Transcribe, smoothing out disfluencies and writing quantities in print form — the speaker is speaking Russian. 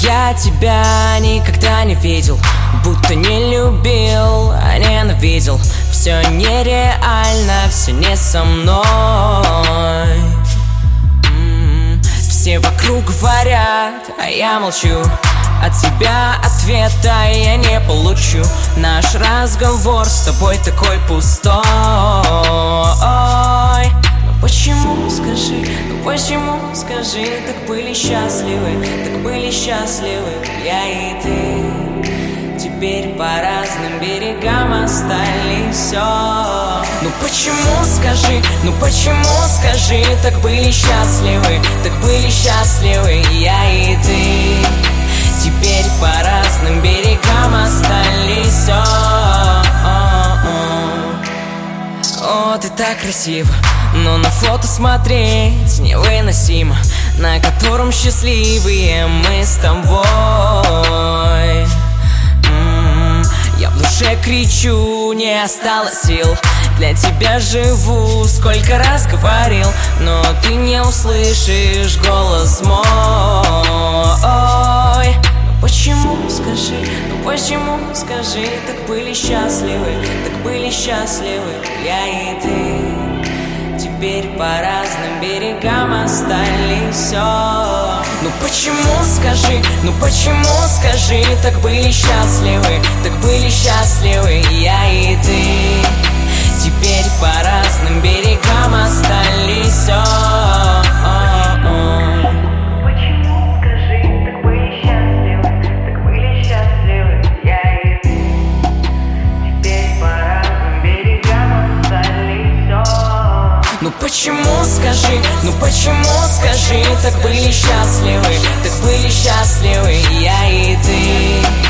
я тебя никогда не видел, будто не любил, а ненавидел. Все нереально, все не со мной. Все вокруг говорят, а я молчу. От тебя ответа я не получу. Наш разговор с тобой такой пустой. Ну почему, скажи, ну почему, скажи, так были счастливы я и ты. Теперь по разным берегам остались все. Ну почему, скажи, так были счастливы я и ты. Теперь по разным берегам остались все. О, ты так красива, но на фото смотреть невыносимо, на котором счастливые мы с тобой. Я в душе кричу, не осталось сил. Для тебя живу, сколько раз говорил, но ты не услышишь голос мой. Ну почему, скажи, так были счастливы я и ты. Теперь по разным берегам остались все. Ну почему, скажи, так были счастливы я и ты. Теперь по разным берегам остались все. Почему, скажи, так были счастливы я и ты. Теперь по разным берегам остались все. Ну почему, скажи, так были счастливы я и ты.